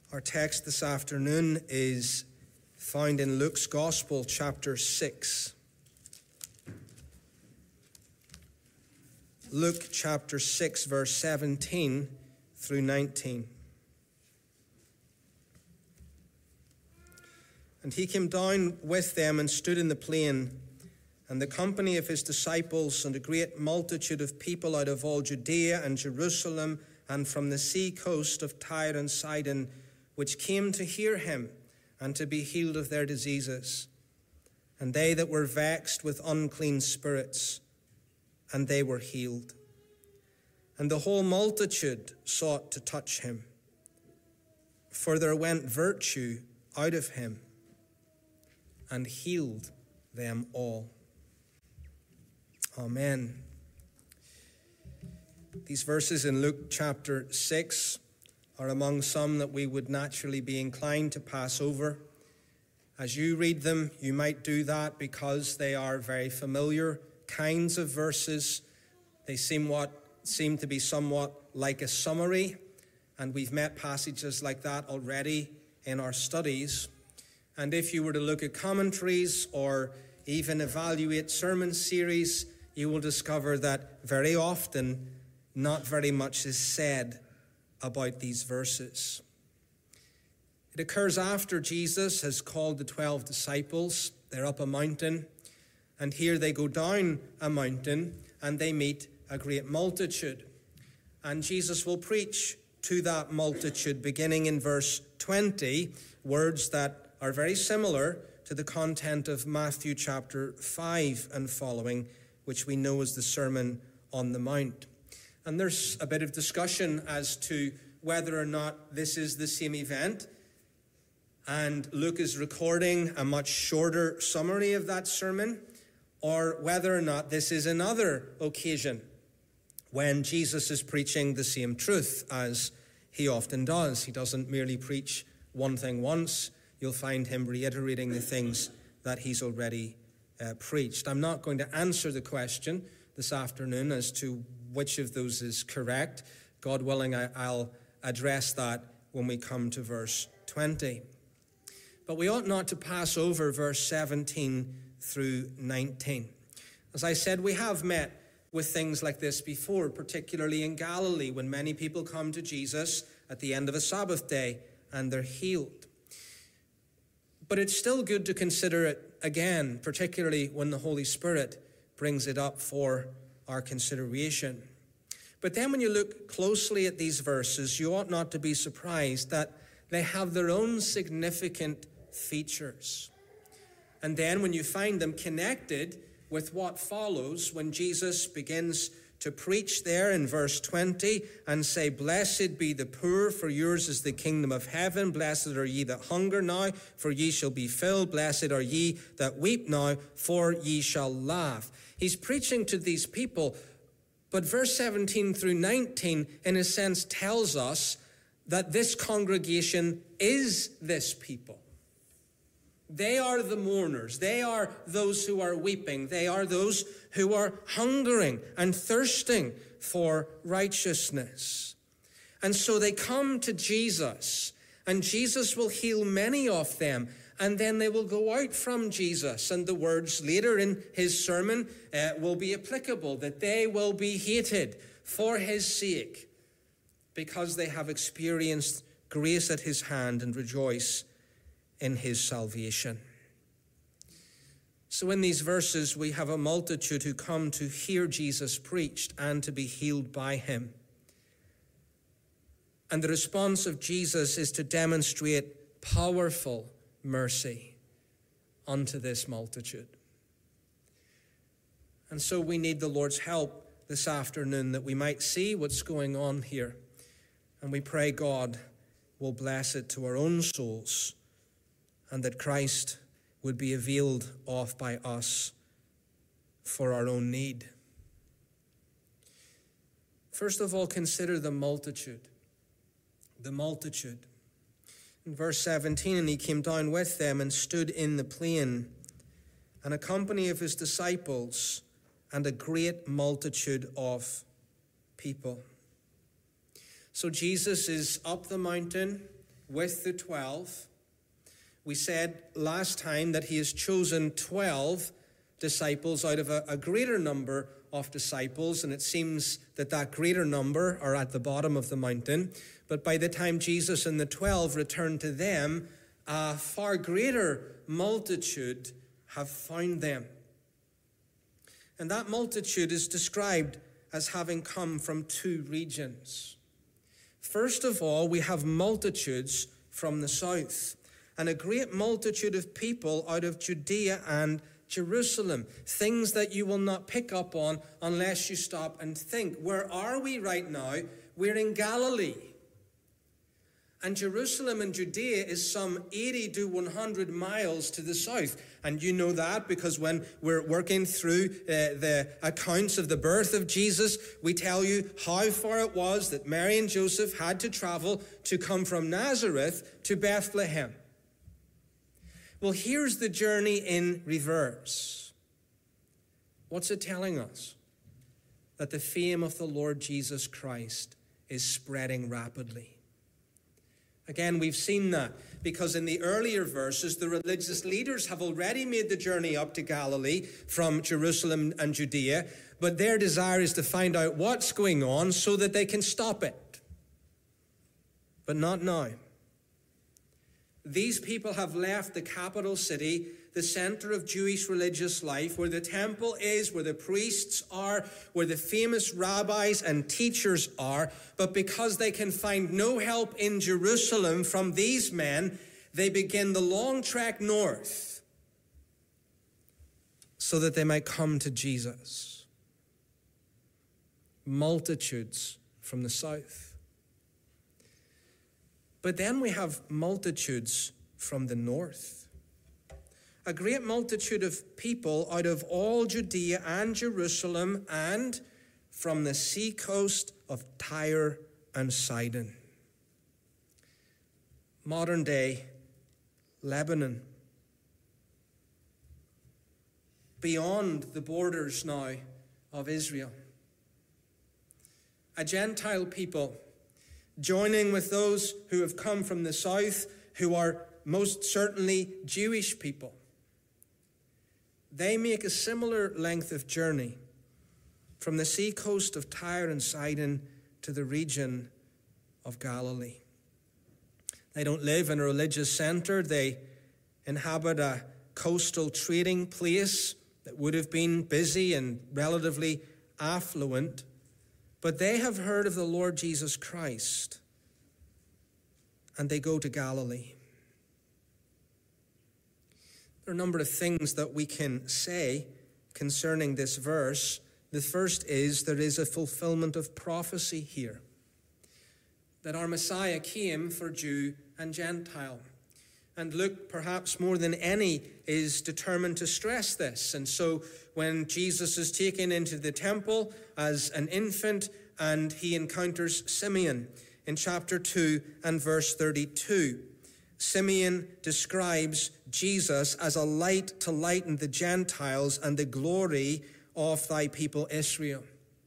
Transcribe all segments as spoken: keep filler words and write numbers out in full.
Our text this afternoon is found in Luke's Gospel, chapter six. Luke chapter six, verse seventeen through nineteen. And he came down with them and stood in the plain, and the company of his disciples and a great multitude of people out of all Judea and Jerusalem and from the sea coast of Tyre and Sidon, which came to hear him and to be healed of their diseases. And they that were vexed with unclean spirits, and they were healed. And the whole multitude sought to touch him, for there went virtue out of him, and healed them all. Amen. These verses in Luke chapter six are among some that we would naturally be inclined to pass over. As you read them, you might do that because they are very familiar kinds of verses. They seem what seem to be somewhat like a summary, and we've met passages like that already in our studies. And if you were to look at commentaries or even evaluate sermon series, you will discover that very often not very much is said about these verses. It occurs after Jesus has called the twelve disciples. They're up a mountain, and here they go down a mountain and they meet a great multitude. And Jesus will preach to that multitude beginning in verse twenty, words that are very similar to the content of Matthew chapter five and following, which we know as the Sermon on the Mount. And there's a bit of discussion as to whether or not this is the same event. And Luke is recording a much shorter summary of that sermon, or whether or not this is another occasion when Jesus is preaching the same truth as he often does. He doesn't merely preach one thing once. You'll find him reiterating the things that he's already uh, preached. I'm not going to answer the question this afternoon as to which of those is correct. God willing, I, I'll address that when we come to verse twenty. But we ought not to pass over verse seventeen through nineteen. As I said, we have met with things like this before, particularly in Galilee, when many people come to Jesus at the end of a Sabbath day and they're healed. But it's still good to consider it again, particularly when the Holy Spirit brings it up for our consideration. But then when you look closely at these verses, you ought not to be surprised that they have their own significant features. And then when you find them connected with what follows, when Jesus begins to preach there in verse twenty and say, "Blessed be the poor, for yours is the kingdom of heaven. Blessed are ye that hunger now, for ye shall be filled. Blessed are ye that weep now, for ye shall laugh." He's preaching to these people, but verse seventeen through nineteen, in a sense, tells us that this congregation is this people. They are the mourners. They are those who are weeping. They are those who are hungering and thirsting for righteousness. And so they come to Jesus, and Jesus will heal many of them. And then they will go out from Jesus. And the words later in his sermon uh, will be applicable, that they will be hated for his sake because they have experienced grace at his hand and rejoice in his salvation. So in these verses, we have a multitude who come to hear Jesus preached and to be healed by him. And the response of Jesus is to demonstrate powerful mercy unto this multitude. And so we need the Lord's help this afternoon that we might see what's going on here. And we pray God will bless it to our own souls, and that Christ would be availed of by us for our own need. First of all, consider the multitude. The multitude. In verse seventeen, and he came down with them and stood in the plain, and a company of his disciples, and a great multitude of people. So Jesus is up the mountain. with the twelve. We said last time that he has chosen twelve disciples out of a, a greater number of disciples, and it seems that that greater number are at the bottom of the mountain. But by the time Jesus and the twelve return to them, a far greater multitude have found them. And that multitude is described as having come from two regions. First of all, we have multitudes from the south, and a great multitude of people out of Judea and Jerusalem. Things that you will not pick up on unless you stop and think. Where are we right now? We're in Galilee. And Jerusalem and Judea is some eighty to one hundred miles to the south. And you know that because when we're working through uh, the accounts of the birth of Jesus, we tell you how far it was that Mary and Joseph had to travel to come from Nazareth to Bethlehem. Well, here's the journey in reverse. What's it telling us? That the fame of the Lord Jesus Christ is spreading rapidly. Again, we've seen that because in the earlier verses, the religious leaders have already made the journey up to Galilee from Jerusalem and Judea, but their desire is to find out what's going on so that they can stop it. But not now. These people have left the capital city, the center of Jewish religious life, where the temple is, where the priests are, where the famous rabbis and teachers are. But because they can find no help in Jerusalem from these men, they begin the long trek north so that they might come to Jesus. Multitudes from the south. But then we have multitudes from the north. A great multitude of people out of all Judea and Jerusalem and from the seacoast of Tyre and Sidon. Modern day Lebanon. Beyond the borders now of Israel. A Gentile people joining with those who have come from the south, who are most certainly Jewish people. They make a similar length of journey from the seacoast of Tyre and Sidon to the region of Galilee. They don't live in a religious center. They inhabit a coastal trading place that would have been busy and relatively affluent. But they have heard of the Lord Jesus Christ, and they go to Galilee. There are a number of things that we can say concerning this verse. The first is there is a fulfillment of prophecy here, that our Messiah came for Jew and Gentile. And Luke, perhaps more than any, is determined to stress this. And so when Jesus is taken into the temple as an infant and he encounters Simeon in chapter two and verse thirty-two, Simeon describes Jesus as a light to lighten the Gentiles and the glory of thy people Israel.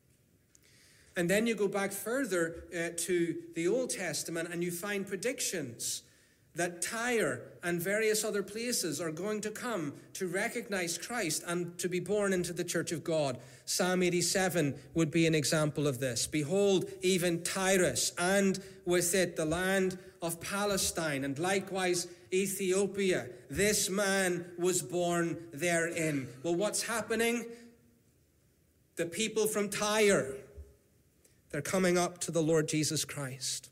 And then you go back further uh, to the Old Testament and you find predictions that Tyre and various other places are going to come to recognize Christ and to be born into the church of God. Psalm eighty-seven would be an example of this. Behold, even Tyrus, and with it the land of Palestine, and likewise Ethiopia. This man was born therein. Well, what's happening? The people from Tyre, they're coming up to the Lord Jesus Christ.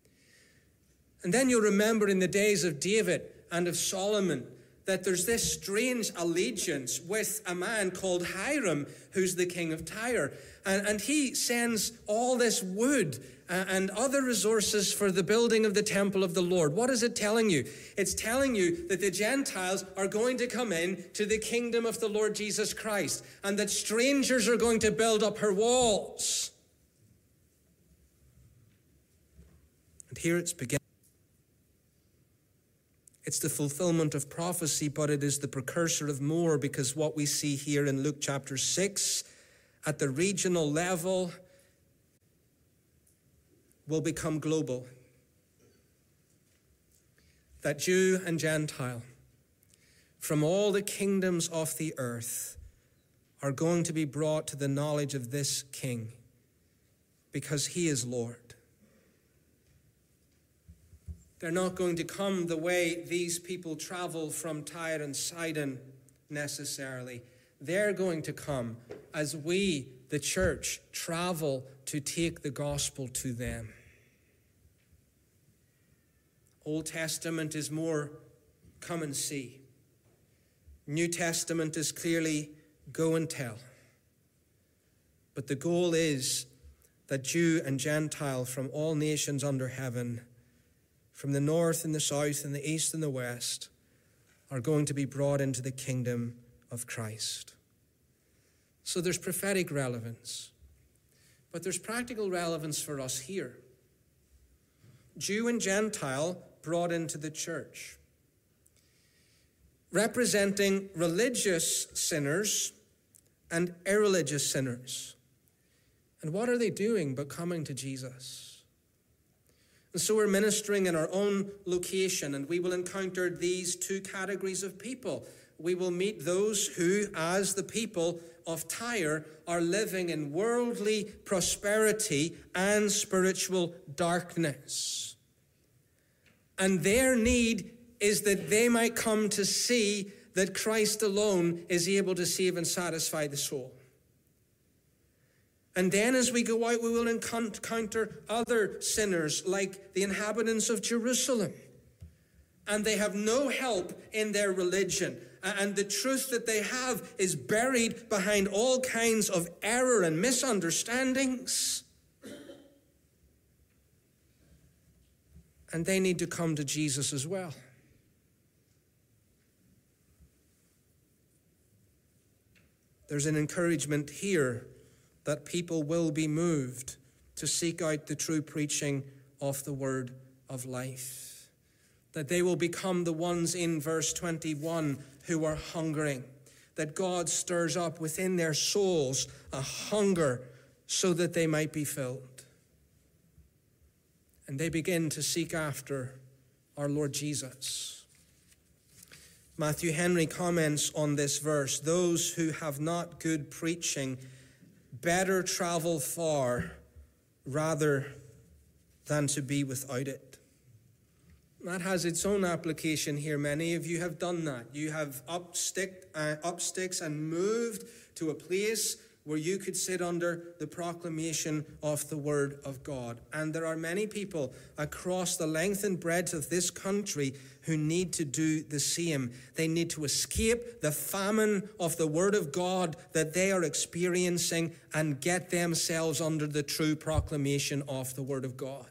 And then you'll remember in the days of David and of Solomon that there's this strange allegiance with a man called Hiram, who's the king of Tyre. And, and he sends all this wood uh, and other resources for the building of the temple of the Lord. What is it telling you? It's telling you that the Gentiles are going to come in to the kingdom of the Lord Jesus Christ, and that strangers are going to build up her walls. And here it's beginning. It's the fulfillment of prophecy, but it is the precursor of more, because what we see here in Luke chapter six at the regional level will become global. that Jew and Gentile from all the kingdoms of the earth are going to be brought to the knowledge of this King, because he is Lord. They're not going to come the way these people travel from Tyre and Sidon necessarily. They're going to come as we, the church, travel to take the gospel to them. Old Testament is more come and see. New Testament is clearly go and tell. But the goal is that Jew and Gentile from all nations under heaven, from the north and the south and the east and the west, are going to be brought into the kingdom of Christ. So there's prophetic relevance, but there's practical relevance for us here. Jew and Gentile brought into the church, representing religious sinners and irreligious sinners. And what are they doing but coming to Jesus? And so we're ministering in our own location, and we will encounter these two categories of people. We will meet those who, as the people of Tyre, are living in worldly prosperity and spiritual darkness. And their need is that they might come to see that Christ alone is able to save and satisfy the soul. And then as we go out, we will encounter other sinners like the inhabitants of Jerusalem. And they have no help in their religion. And the truth that they have is buried behind all kinds of error and misunderstandings. And they need to come to Jesus as well. There's an encouragement here that people will be moved to seek out the true preaching of the word of life. That they will become the ones in verse twenty-one who are hungering. That God stirs up within their souls a hunger so that they might be filled. And they begin to seek after our Lord Jesus. Matthew Henry comments on this verse, those who have not good preaching better travel far rather than to be without it. That has its own application here. Many of you have done that. You have up, stick, uh, up sticks and moved to a place where you could sit under the proclamation of the word of God. And there are many people across the length and breadth of this country who need to do the same. They need to escape the famine of the word of God that they are experiencing and get themselves under the true proclamation of the word of God.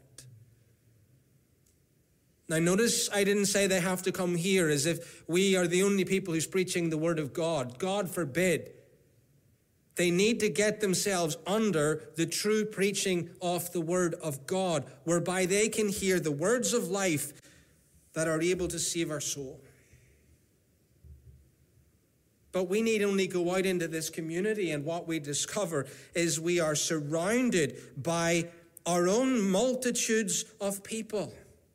Now notice I didn't say they have to come here as if we are the only people who's preaching the word of God. God forbid. They need to get themselves under the true preaching of the word of God, whereby they can hear the words of life that are able to save our soul. But we need only go out into this community, and what we discover is we are surrounded by our own multitudes of people.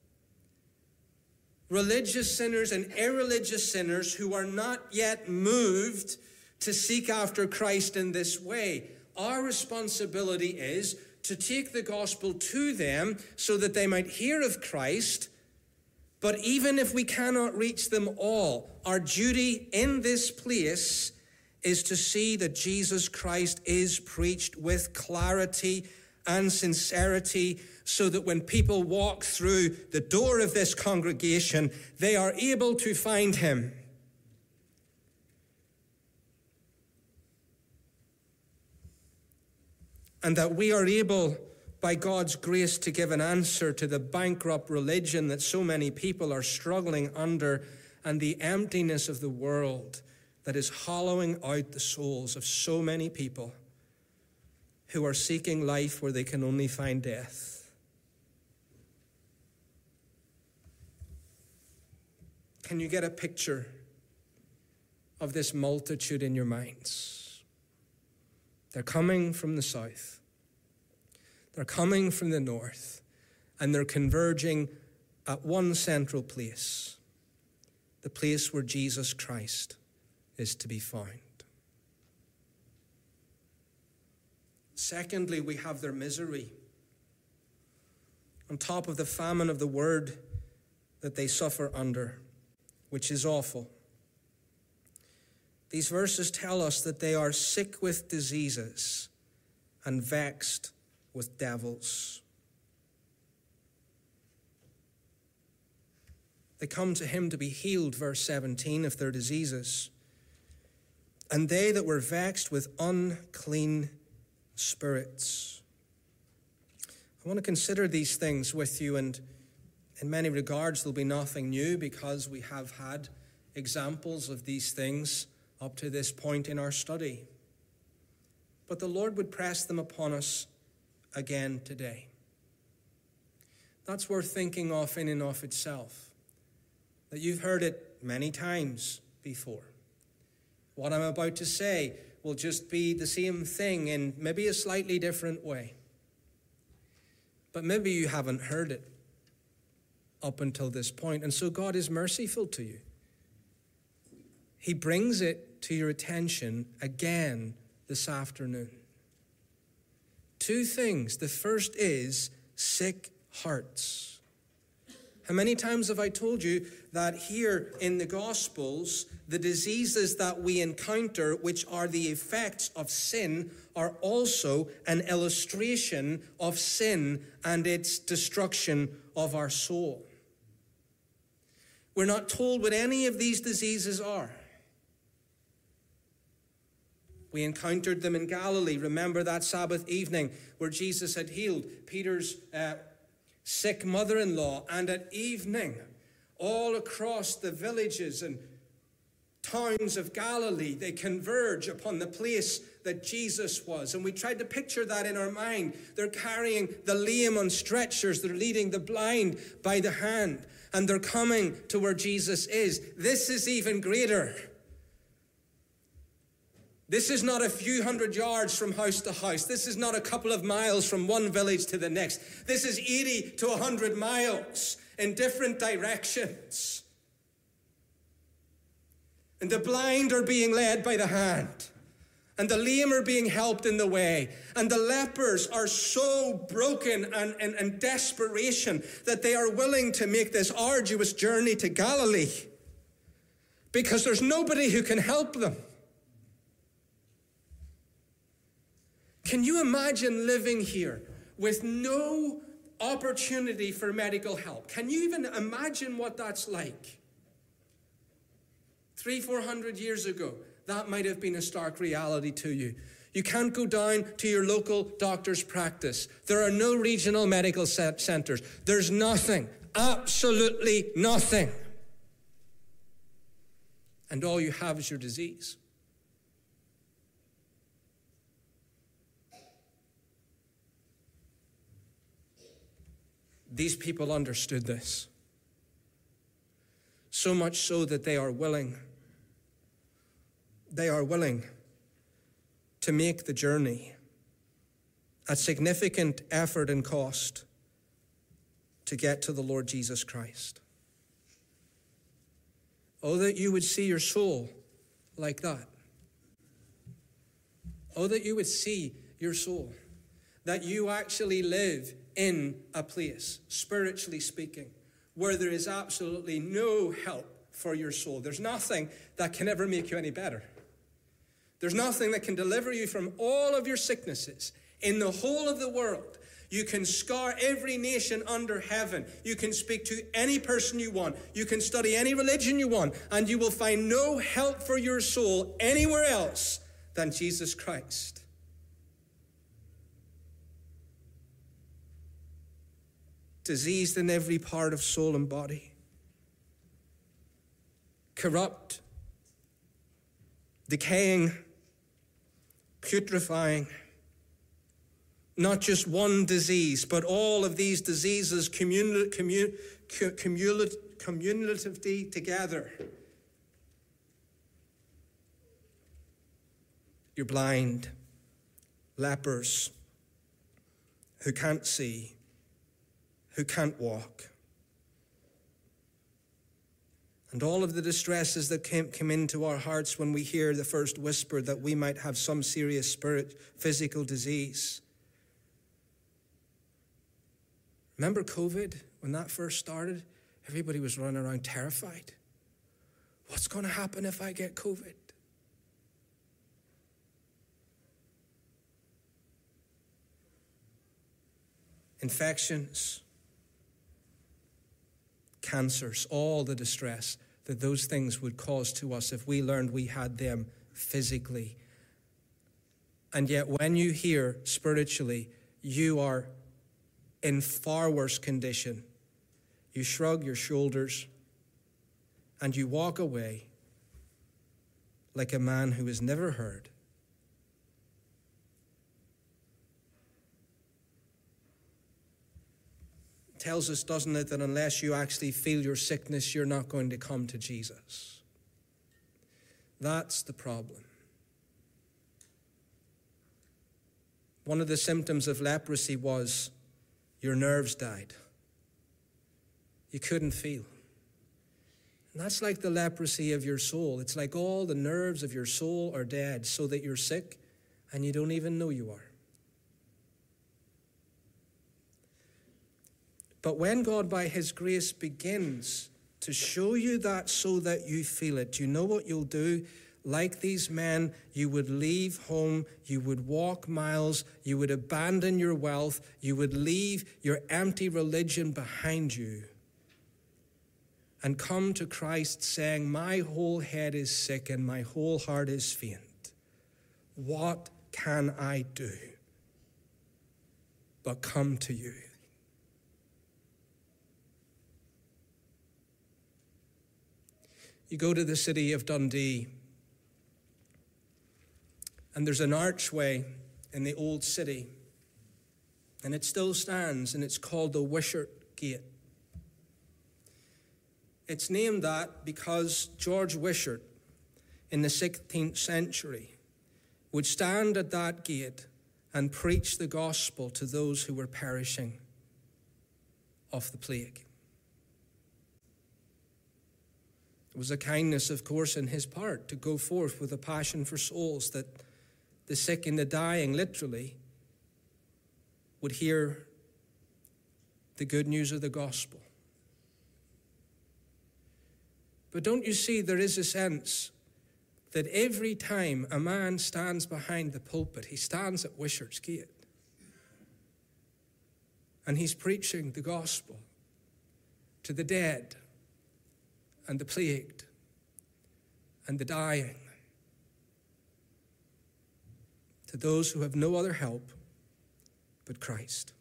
Religious sinners and irreligious sinners who are not yet moved to seek after Christ in this way. Our responsibility is to take the gospel to them so that they might hear of Christ. But even if we cannot reach them all, our duty in this place is to see that Jesus Christ is preached with clarity and sincerity, so that when people walk through the door of this congregation, they are able to find him. And that we are able, by God's grace, to give an answer to the bankrupt religion that so many people are struggling under, and the emptiness of the world that is hollowing out the souls of so many people who are seeking life where they can only find death. Can you get a picture of this multitude in your minds? They're coming from the south. They're coming from the north. And they're converging at one central place, the place where Jesus Christ is to be found. Secondly, we have their misery. On top of the famine of the word that they suffer under, which is awful. These verses tell us that they are sick with diseases and vexed with devils. They come to him to be healed, verse seventeen, of their diseases. And they that were vexed with unclean spirits. I want to consider these things with you, and in many regards there'll be nothing new because we have had examples of these things up to this point in our study. But the Lord would press them upon us again today. That's worth thinking of in and of itself, that you've heard it many times before. What I'm about to say will just be the same thing in maybe a slightly different way. But maybe you haven't heard it up until this point, and so God is merciful to you. He brings it to your attention again this afternoon. Two things. The first is sick hearts. How many times have I told you that here in the Gospels, the diseases that we encounter, which are the effects of sin, are also an illustration of sin and its destruction of our soul. We're not told what any of these diseases are. We encountered them in Galilee. Remember that Sabbath evening where Jesus had healed Peter's uh, sick mother-in-law, and at evening, all across the villages and towns of Galilee, they converge upon the place that Jesus was. And we tried to picture that in our mind. They're carrying the lame on stretchers. They're leading the blind by the hand. And they're coming to where Jesus is. This is even greater. This is not a few hundred yards from house to house. This is not a couple of miles from one village to the next. This is eighty to one hundred miles in different directions. And the blind are being led by the hand. And the lame are being helped in the way. And the lepers are so broken and in desperation that they are willing to make this arduous journey to Galilee because there's nobody who can help them. Can you imagine living here with no opportunity for medical help? Can you even imagine what that's like? Three, four hundred years ago, that might have been a stark reality to you. You can't go down to your local doctor's practice. There are no regional medical centers. There's nothing, absolutely nothing. And all you have is your disease. These people understood this. So much so that they are willing, they are willing to make the journey at significant effort and cost to get to the Lord Jesus Christ. Oh, that you would see your soul like that. Oh, that you would see your soul, that you actually live in a place, spiritually speaking, where there is absolutely no help for your soul. There's nothing that can ever make you any better. There's nothing that can deliver you from all of your sicknesses in the whole of the world. You can scour every nation under heaven. You can speak to any person you want. You can study any religion you want, and you will find no help for your soul anywhere else than Jesus Christ. Diseased in every part of soul and body. Corrupt, decaying, putrefying. Not just one disease, but all of these diseases communi- commun- communi- cumulatively together. You're blind, lepers who can't see, who can't walk. and all of the distresses that came, came into our hearts when we hear the first whisper that we might have some serious spirit, physical disease. Remember COVID, when that first started? Everybody was running around terrified. What's going to happen if I get COVID? Infections, cancers, all the distress that those things would cause to us if we learned we had them physically. And yet when you hear spiritually, you are in far worse condition, you shrug your shoulders and you walk away like a man who has never heard. It tells us, doesn't it, that unless you actually feel your sickness, you're not going to come to Jesus. That's the problem. One of the symptoms of leprosy was your nerves died. You couldn't feel. And that's like the leprosy of your soul. It's like all the nerves of your soul are dead so that you're sick and you don't even know you are. But when God, by his grace, begins to show you that so that you feel it, you know what you'll do? Like these men, you would leave home, you would walk miles, you would abandon your wealth, you would leave your empty religion behind you and come to Christ saying, my whole head is sick and my whole heart is faint. What can I do but come to you? You go to the city of Dundee, and there's an archway in the old city, and it still stands, and it's called the Wishart Gate. It's named that because George Wishart, in the sixteenth century, would stand at that gate and preach the gospel to those who were perishing of the plague. It was a kindness, of course, in his part to go forth with a passion for souls, that the sick and the dying, literally, would hear the good news of the gospel. But don't you see, there is a sense that every time a man stands behind the pulpit, he stands at Wishart's Gate, and he's preaching the gospel to the dead and the plagued and the dying, to those who have no other help but Christ.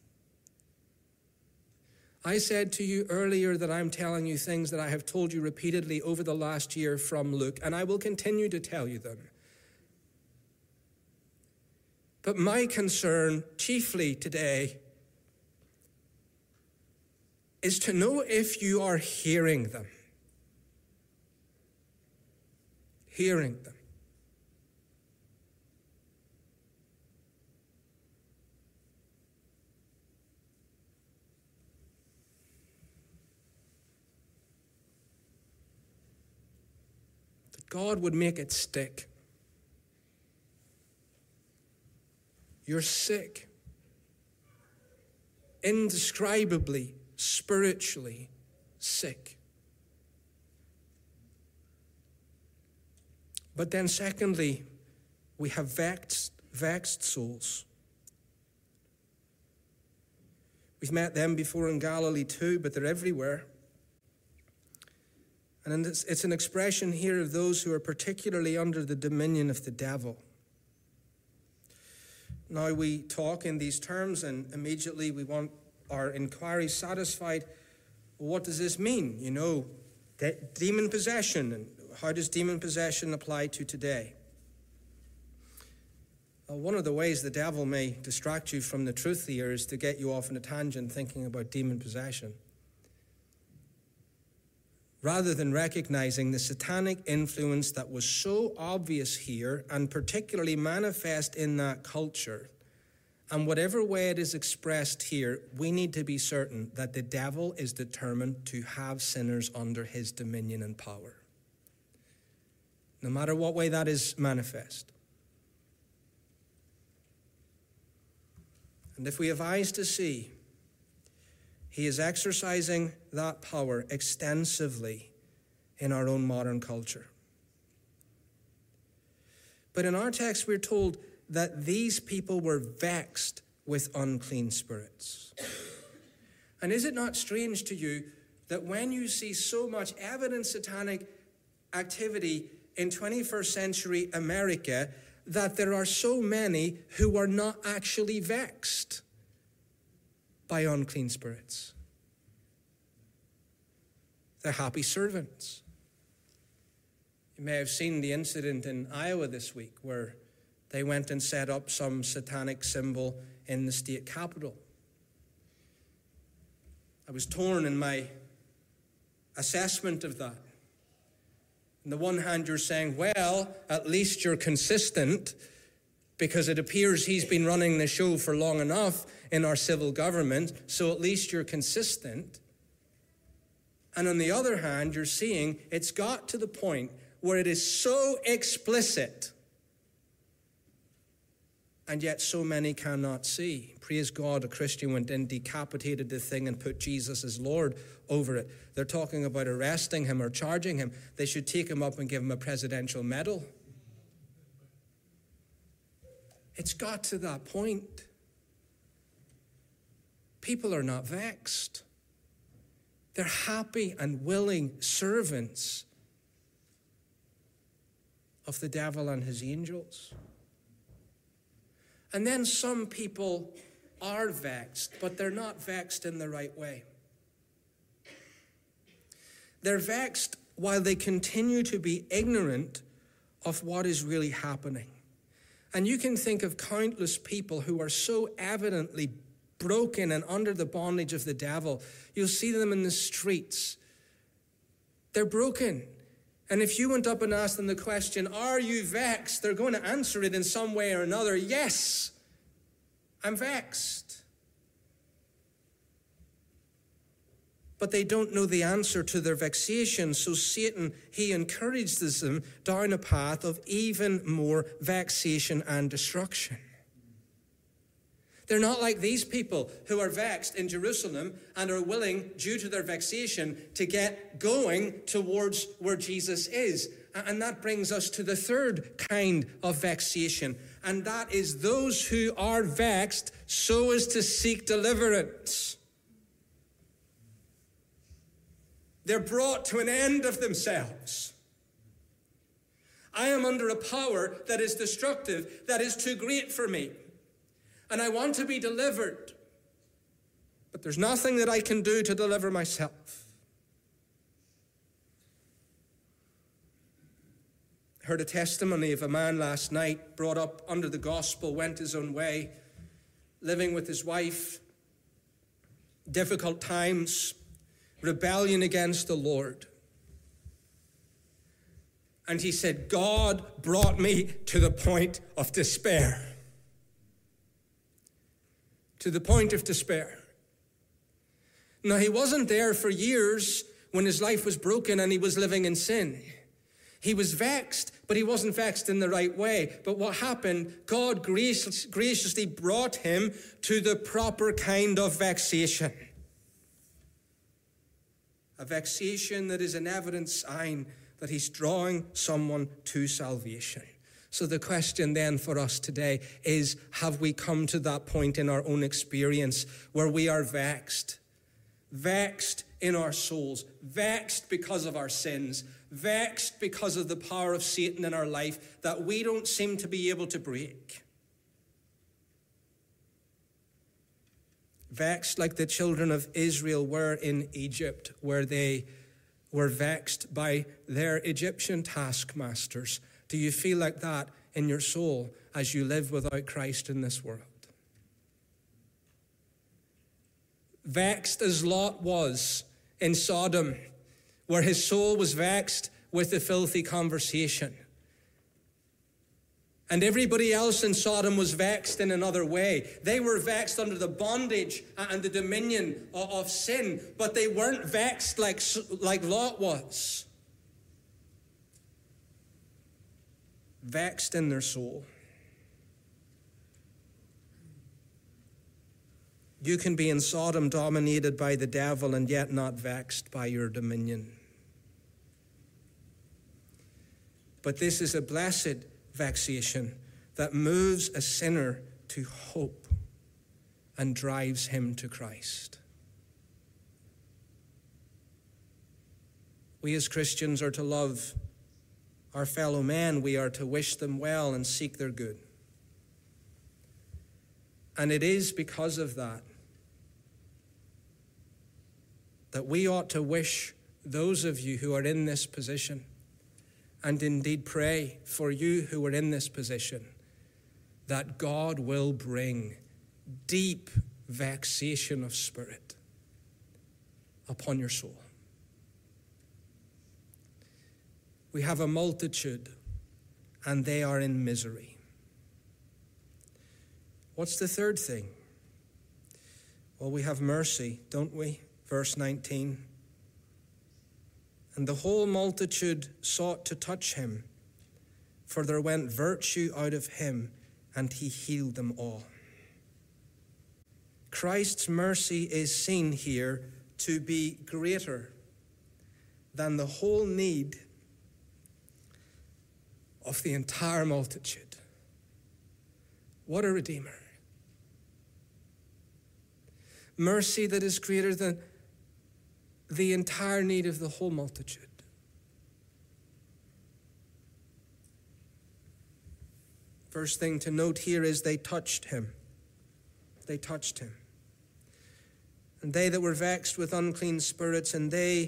I said to you earlier that I'm telling you things that I have told you repeatedly over the last year from Luke, and I will continue to tell you them. But my concern chiefly today is to know if you are hearing them. Hearing them. That God would make it stick. You're sick. Indescribably, spiritually sick. But then secondly, we have vexed, vexed souls. We've met them before in Galilee too, but they're everywhere. And it's, it's an expression here of those who are particularly under the dominion of the devil. Now we talk in these terms and immediately we want our inquiry satisfied. Well, what does this mean? You know, de- demon possession, and how does demon possession apply to today? Well, one of the ways the devil may distract you from the truth here is to get you off on a tangent thinking about demon possession, rather than recognizing the satanic influence that was so obvious here and particularly manifest in that culture, And whatever way it is expressed here, we need to be certain that the devil is determined to have sinners under his dominion and power, no matter what way that is manifest. And if we have eyes to see, he is exercising that power extensively in our own modern culture. But in our text, we're told that these people were vexed with unclean spirits. And is it not strange to you that when you see so much evident satanic activity in twenty-first century America, that there are so many who are not actually vexed by unclean spirits? They're happy servants. You may have seen the incident in Iowa this week where they went and set up some satanic symbol in the state capitol. I was torn in my assessment of that. On the one hand, you're saying, well, at least you're consistent, because it appears he's been running the show for long enough in our civil government, so at least you're consistent. And on the other hand, you're seeing it's got to the point where it is so explicit, and yet so many cannot see. Praise God, a Christian went in, decapitated the thing, and put Jesus as Lord over it. They're talking about arresting him or charging him. They should take him up and give him a presidential medal. It's got to that point. People are not vexed. They're happy and willing servants of the devil and his angels. And then some people are vexed, but they're not vexed in the right way. They're vexed while they continue to be ignorant of what is really happening. And you can think of countless people who are so evidently broken and under the bondage of the devil. You'll see them in the streets. They're broken. And if you went up and asked them the question, are you vexed? They're going to answer it in some way or another. Yes, I'm vexed. But they don't know the answer to their vexation. So Satan, he encourages them down a path of even more vexation and destruction. They're not like these people who are vexed in Jerusalem and are willing, due to their vexation, to get going towards where Jesus is. And that brings us to the third kind of vexation. And that is those who are vexed so as to seek deliverance. They're brought to an end of themselves. I am under a power that is destructive, that is too great for me. And I want to be delivered. But there's nothing that I can do to deliver myself. I heard a testimony of a man last night, brought up under the gospel, went his own way, living with his wife, difficult times, rebellion against the Lord. And he said, God brought me to the point of despair. To the point of despair. Now, he wasn't there for years when his life was broken and he was living in sin. He was vexed, but he wasn't vexed in the right way. But what happened, God gracious, graciously brought him to the proper kind of vexation. A vexation that is an evident sign that he's drawing someone to salvation. So the question then for us today is, have we come to that point in our own experience where we are vexed? Vexed in our souls, vexed because of our sins, vexed because of the power of Satan in our life that we don't seem to be able to break. Vexed like the children of Israel were in Egypt, where they were vexed by their Egyptian taskmasters. Do you feel like that in your soul as you live without Christ in this world? Vexed as Lot was in Sodom, where his soul was vexed with the filthy conversation. And everybody else in Sodom was vexed in another way. They were vexed under the bondage and the dominion of sin, but they weren't vexed like, like Lot was. Vexed in their soul. You can be in Sodom dominated by the devil and yet not vexed by your dominion. But this is a blessed vexation that moves a sinner to hope and drives him to Christ. We as Christians are to love our fellow men. We are to wish them well and seek their good. And it is because of that that we ought to wish those of you who are in this position, and indeed pray for you who are in this position, that God will bring deep vexation of spirit upon your soul. We have a multitude, and they are in misery. What's the third thing? Well, we have mercy, don't we? Verse nineteen. And the whole multitude sought to touch him, for there went virtue out of him, and he healed them all. Christ's mercy is seen here to be greater than the whole need of the entire multitude. What a Redeemer. Mercy that is greater than the entire need of the whole multitude. First thing to note here is they touched him. They touched him. And they that were vexed with unclean spirits, and they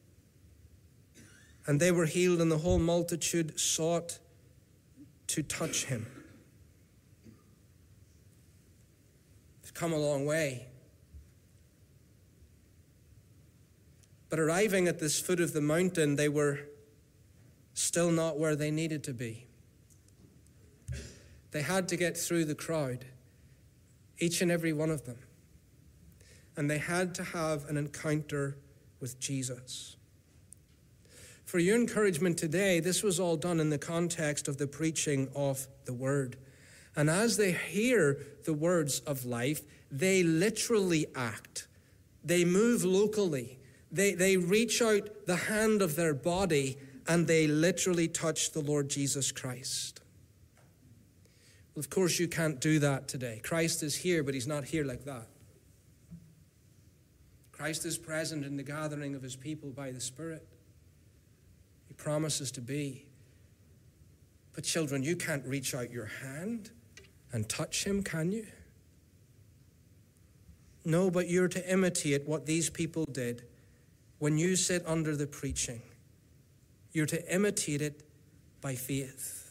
and they were healed, and the whole multitude sought to touch him. They've come a long way. But arriving at this foot of the mountain, they were still not where they needed to be. They had to get through the crowd, each and every one of them. And they had to have an encounter with Jesus. For your encouragement today, this was all done in the context of the preaching of the word. And as they hear the words of life, they literally act. They move locally. They, they reach out the hand of their body and they literally touch the Lord Jesus Christ. Well, of course, you can't do that today. Christ is here, but he's not here like that. Christ is present in the gathering of his people by the Spirit. He promises to be. But children, you can't reach out your hand and touch him, can you? No, but you're to imitate what these people did. When you sit under the preaching, you're to imitate it by faith.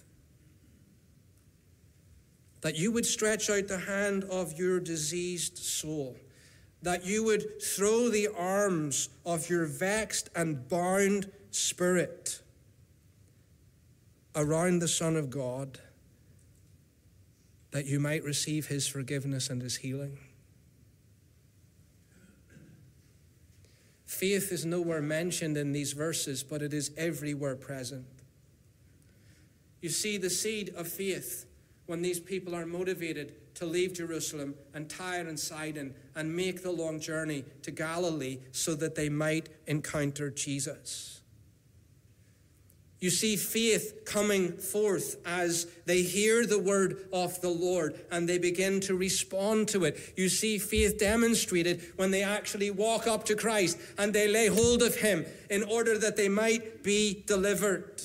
That you would stretch out the hand of your diseased soul. That you would throw the arms of your vexed and bound spirit around the Son of God, that you might receive his forgiveness and his healing. Faith is nowhere mentioned in these verses, but it is everywhere present. You see the seed of faith when these people are motivated to leave Jerusalem and Tyre and Sidon and make the long journey to Galilee so that they might encounter Jesus. You see faith coming forth as they hear the word of the Lord and they begin to respond to it. You see faith demonstrated when they actually walk up to Christ and they lay hold of him in order that they might be delivered.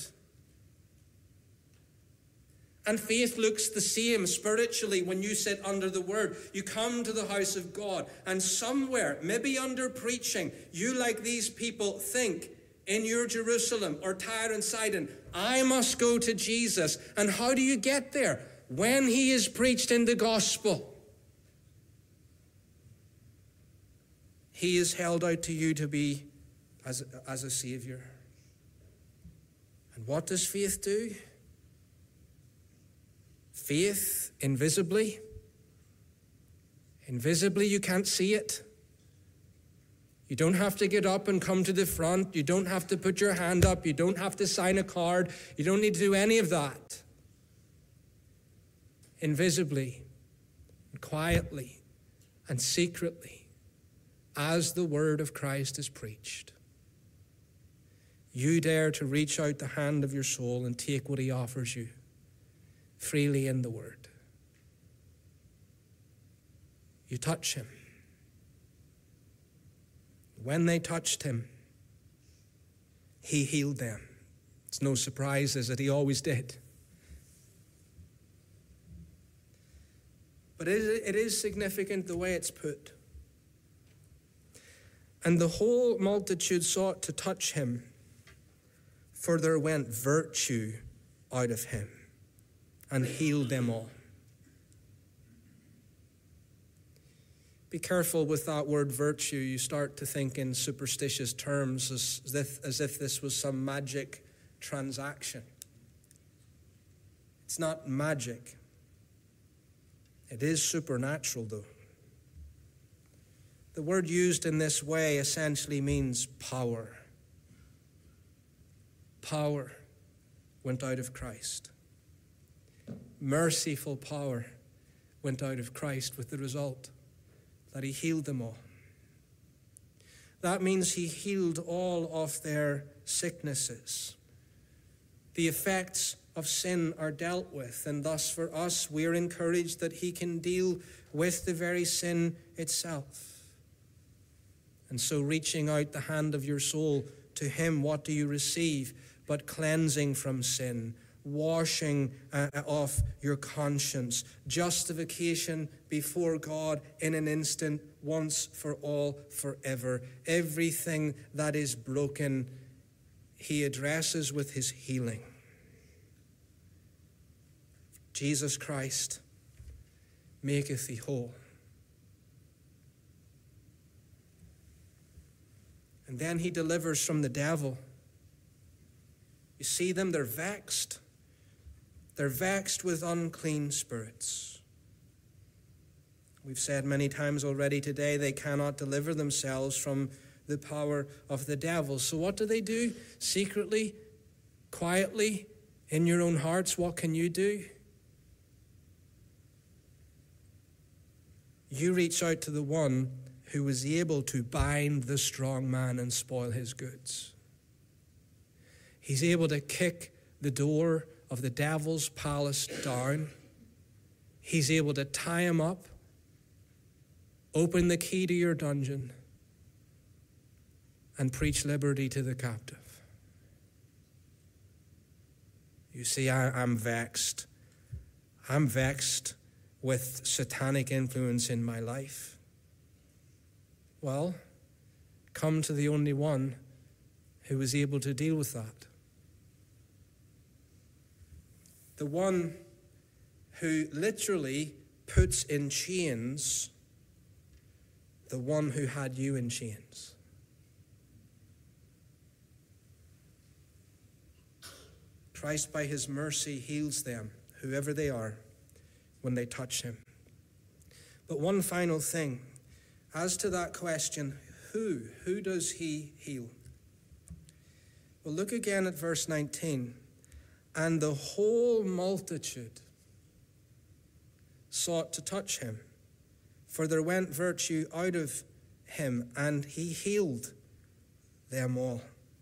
And faith looks the same spiritually when you sit under the word. You come to the house of God and somewhere, maybe under preaching, you like these people think, in your Jerusalem or Tyre and Sidon, I must go to Jesus. And how do you get there? When he is preached in the gospel. He is held out to you to be as, as a Savior. And what does faith do? faith invisibly. Invisibly, you can't see it. You don't have to get up and come to the front. You don't have to put your hand up. You don't have to sign a card. You don't need to do any of that. Invisibly, and quietly, and secretly, as the word of Christ is preached, you dare to reach out the hand of your soul and take what he offers you freely in the word. You touch him. When they touched him, he healed them. It's no surprise, is it? He always did. But it is significant the way it's put. And the whole multitude sought to touch him, for there went virtue out of him, and healed them all. Be careful with that word virtue. You start to think in superstitious terms as if, as if this was some magic transaction. It's not magic. It is supernatural, though. The word used in this way essentially means power. Power went out of Christ. Merciful power went out of Christ, with the result that he healed them all. That means he healed all of their sicknesses. The effects of sin are dealt with, and thus for us we are encouraged that he can deal with the very sin itself. And so, reaching out the hand of your soul to him, what do you receive but cleansing from sin, washing uh, off your conscience, justification before God in an instant, once for all, forever. Everything that is broken, he addresses with his healing. Jesus Christ maketh thee whole. And then he delivers from the devil. You see them, they're vexed. They're vexed with unclean spirits. We've said many times already today, they cannot deliver themselves from the power of the devil. So what do they do? Secretly, quietly, in your own hearts, what can you do? You reach out to the one who was able to bind the strong man and spoil his goods. He's able to kick the door of the devil's palace down. He's able to tie him up, open the key to your dungeon, and preach liberty to the captive. You see, I, I'm vexed. I'm vexed with satanic influence in my life. Well, come to the only one who was able to deal with that. The one who literally puts in chains the one who had you in chains. Christ, by his mercy, heals them, whoever they are, when they touch him. But one final thing. As to that question, who? Who does he heal? Well, look again at verse nineteen. And the whole multitude sought to touch him, for there went virtue out of him, and he healed them all.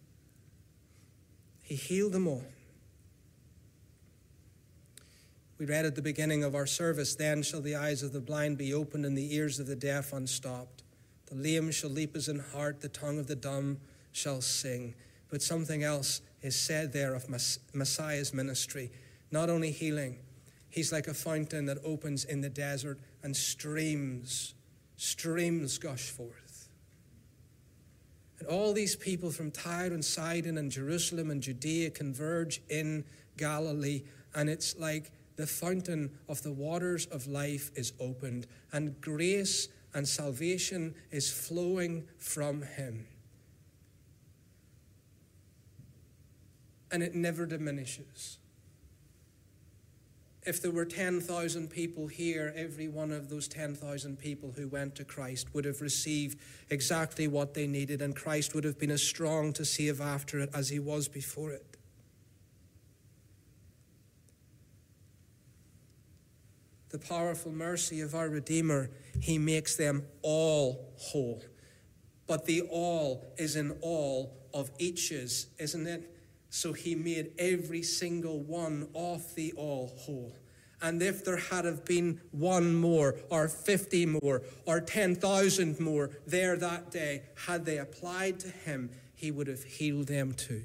He healed them all. We read at the beginning of our service, then shall the eyes of the blind be opened and the ears of the deaf unstopped. The lame shall leap as an hart, the tongue of the dumb shall sing. But something else is said there of Messiah's ministry. Not only healing, he's like a fountain that opens in the desert and streams, streams gush forth. And all these people from Tyre and Sidon and Jerusalem and Judea converge in Galilee, and it's like the fountain of the waters of life is opened, and grace and salvation is flowing from him. And it never diminishes. If there were ten thousand people here, every one of those ten thousand people who went to Christ would have received exactly what they needed, and Christ would have been as strong to save after it as he was before it. The powerful mercy of our Redeemer, he makes them all whole. But the all is in all of each's, isn't it? So he made every single one of the all whole. And if there had have been one more, or fifty more, or ten thousand more there that day, had they applied to him, he would have healed them too.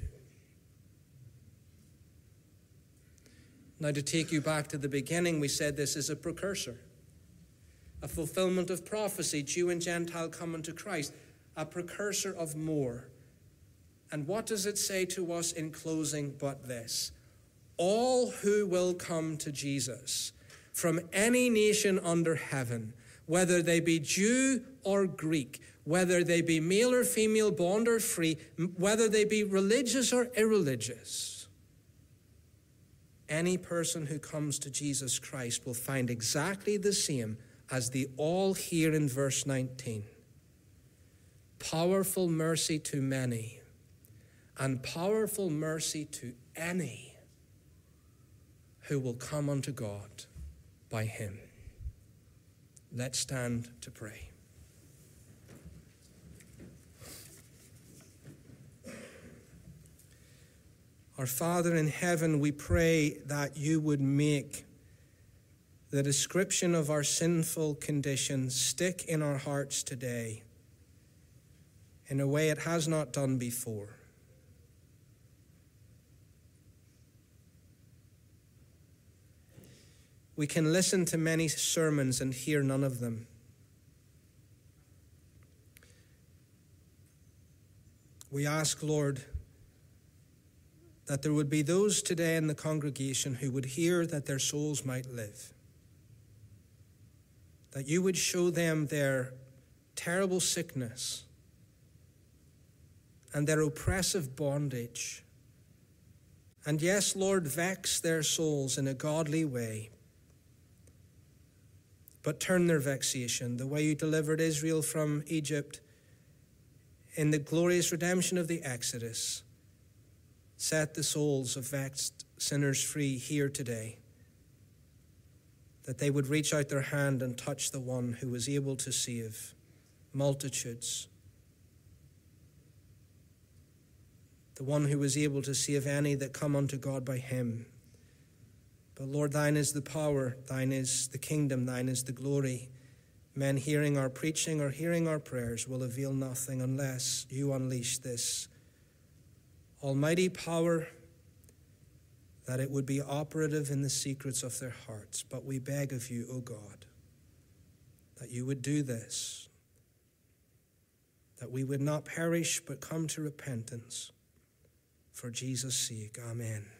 Now, to take you back to the beginning, we said this is a precursor, a fulfillment of prophecy, Jew and Gentile coming to Christ, a precursor of more. And what does it say to us in closing but this? All who will come to Jesus from any nation under heaven, whether they be Jew or Greek, whether they be male or female, bond or free, whether they be religious or irreligious, any person who comes to Jesus Christ will find exactly the same as the all here in verse nineteen. Powerful mercy to many, and powerful mercy to any who will come unto God by him. Let's stand to pray. Our Father in heaven, we pray that you would make the description of our sinful condition stick in our hearts today in a way it has not done before. We can listen to many sermons and hear none of them. We ask, Lord, that there would be those today in the congregation who would hear that their souls might live. That you would show them their terrible sickness and their oppressive bondage. And yes, Lord, vex their souls in a godly way. But turn their vexation, the way you delivered Israel from Egypt in the glorious redemption of the Exodus. Set the souls of vexed sinners free here today, that they would reach out their hand and touch the one who was able to save multitudes, the one who was able to save any that come unto God by him. But Lord, thine is the power, thine is the kingdom, thine is the glory. Men hearing our preaching or hearing our prayers will avail nothing unless you unleash this almighty power, that it would be operative in the secrets of their hearts. But we beg of you, O God, that you would do this, that we would not perish but come to repentance. For Jesus' sake, amen.